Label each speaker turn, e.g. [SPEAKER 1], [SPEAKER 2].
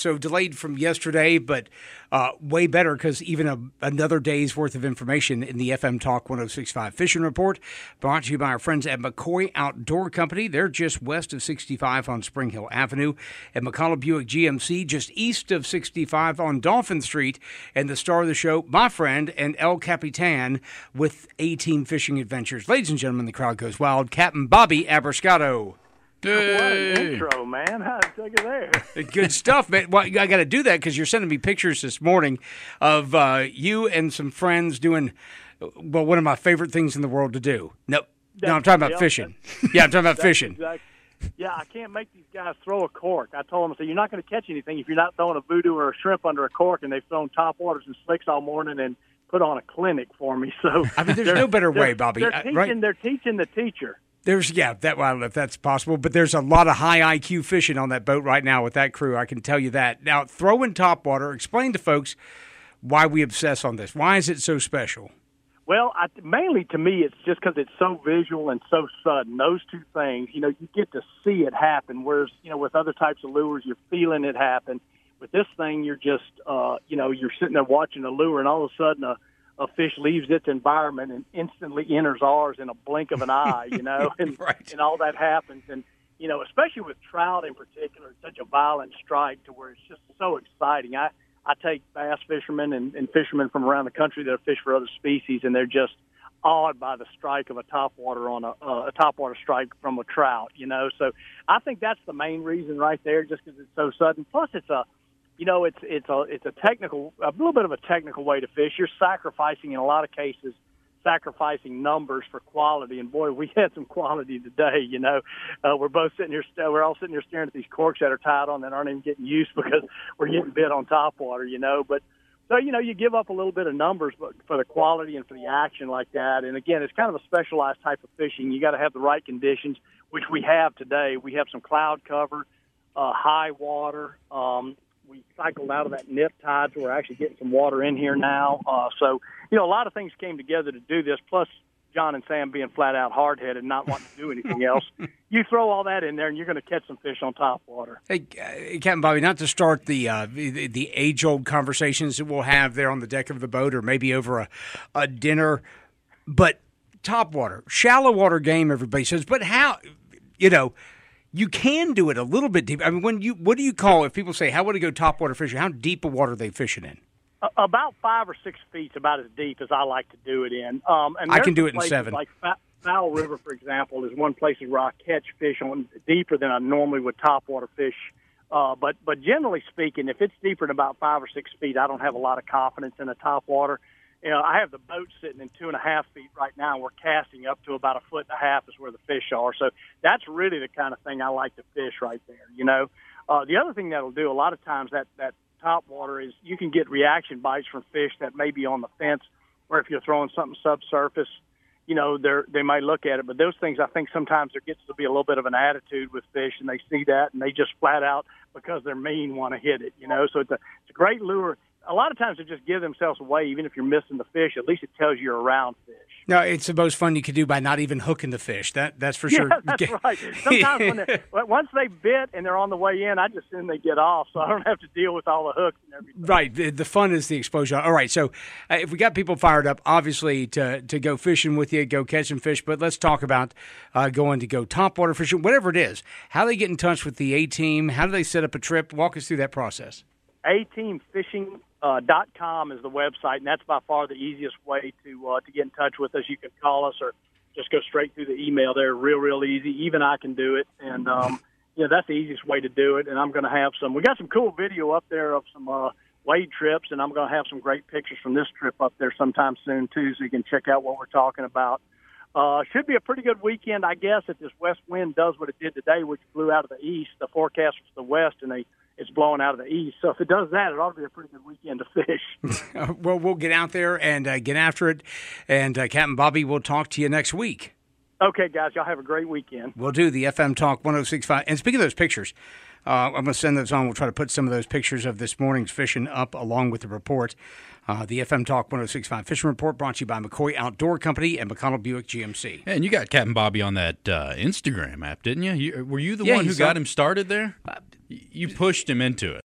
[SPEAKER 1] So delayed from yesterday, but way better because even another day's worth of information in the FM Talk 106.5 Fishing Report, brought to you by our friends at McCoy Outdoor Company. They're just west of 65 on Spring Hill Avenue, and McConnell Buick GMC just east of 65 on Dolphin Street. And the star of the show, my friend and El Capitan with A-Team Fishing Adventures. Ladies and gentlemen, the crowd goes wild. Captain Bobby Abrascato.
[SPEAKER 2] Hey. What an intro, man. How'd you take it there?
[SPEAKER 1] Good stuff, man. Well, I got to do that because you're sending me pictures this morning of you and some friends doing, well, one of my favorite things in the world to do. No, I'm talking about fishing. Yeah, I'm talking about fishing.
[SPEAKER 2] Exactly. Yeah, I can't make these guys throw a cork. I told them, I said, you're not going to catch anything if you're not throwing a voodoo or a shrimp under a cork, and they've thrown top waters and slicks all morning and put on a clinic for me. So
[SPEAKER 1] I mean, there's no better way, Bobby.
[SPEAKER 2] They're teaching the teacher.
[SPEAKER 1] I don't know if that's possible, but there's a lot of high IQ fishing on that boat right now with that crew. I can tell you that. Now, throwing topwater, explain to folks why we obsess on this. Why is it so special?
[SPEAKER 2] Well, mainly to me, it's just because it's so visual and so sudden. Those two things, you get to see it happen, whereas, with other types of lures, you're feeling it happen. With this thing, you're just, you're sitting there watching a lure, and all of a sudden a fish leaves its environment and instantly enters ours in a blink of an eye, and,
[SPEAKER 1] right.
[SPEAKER 2] And all that happens. And, especially with trout in particular, it's such a violent strike to where it's just so exciting. I take bass fishermen and fishermen from around the country that fish for other species, and they're just awed by the strike of a topwater on a topwater strike from a trout, So I think that's the main reason right there, just because it's so sudden. Plus, it's a little bit of a technical way to fish. You're sacrificing, in a lot of cases, numbers for quality. And boy, we had some quality today. We're both sitting here. We're all sitting here staring at these corks that are tied on that aren't even getting used because we're getting bit on topwater. But so you give up a little bit of numbers, but for the quality and for the action like that. And again, it's kind of a specialized type of fishing. You got to have the right conditions, which we have today. We have some cloud cover, high water. We cycled out of that nip tide, so we're actually getting some water in here now. So, a lot of things came together to do this, plus John and Sam being flat-out hard-headed and not wanting to do anything else. You throw all that in there, and you're going to catch some fish on top water.
[SPEAKER 1] Hey, Captain Bobby, not to start the age-old conversations that we'll have there on the deck of the boat or maybe over a dinner, but top water, shallow water game, everybody says, but how, you can do it a little bit deep. I mean, what do you call if people say, how would I go topwater fishing? How deep of water are they fishing in?
[SPEAKER 2] About 5 or 6 feet is about as deep as I like to do it in. And
[SPEAKER 1] I can do it in 7.
[SPEAKER 2] Like Fowl River, for example, is one place where I catch fish on deeper than I normally would topwater fish. But generally speaking, if it's deeper than about 5 or 6 feet, I don't have a lot of confidence in the topwater. I have the boat sitting in 2.5 feet right now. We're casting up to about 1.5 feet is where the fish are. So that's really the kind of thing I like to fish right there. The other thing that'll do a lot of times that top water is you can get reaction bites from fish that may be on the fence, or if you're throwing something subsurface, they might look at it. But those things, I think sometimes there gets to be a little bit of an attitude with fish, and they see that, and they just flat out, because they're mean, want to hit it. So it's a great lure. A lot of times they just give themselves away, even if you're missing the fish. At least it tells you're around fish.
[SPEAKER 1] No, it's the most fun you could do by not even hooking the fish. That's for sure.
[SPEAKER 2] Yeah, that's right. Sometimes once they bit and they're on the way in, I just assume they get off, so I don't have to deal with all the hooks and everything.
[SPEAKER 1] Right. The fun is the exposure. All right, so if we got people fired up, obviously, to go fishing with you, go catch some fish, but let's talk about going to go topwater fishing, whatever it is. How do they get in touch with the A-Team? How do they set up a trip? Walk us through that process.
[SPEAKER 2] ateamfishing.com is the website, and that's by far the easiest way to get in touch with us. You can call us or just go straight through the email there. Real easy. Even I can do it, and that's the easiest way to do it. And I'm going to have we got some cool video up there of some wade trips, and I'm going to have some great pictures from this trip up there sometime soon too, so you can check out what we're talking about. Should be a pretty good weekend, I guess, if this west wind does what it did today, which blew out of the east. The forecast was the west, and it's blowing out of the east. So if it does that, it ought to be a pretty good weekend to fish.
[SPEAKER 1] Well, we'll get out there and get after it. And Captain Bobby, we'll talk to you next week.
[SPEAKER 2] Okay, guys. Y'all have a great weekend.
[SPEAKER 1] We'll do the FM Talk 106.5. And speaking of those pictures, I'm going to send those on. We'll try to put some of those pictures of this morning's fishing up along with the report. The FM Talk 106.5 Fishing Report brought to you by McCoy Outdoor Company and McConnell Buick GMC.
[SPEAKER 3] And you got Captain Bobby on that Instagram app, didn't you? Were you the one who got him started there? You pushed him into it.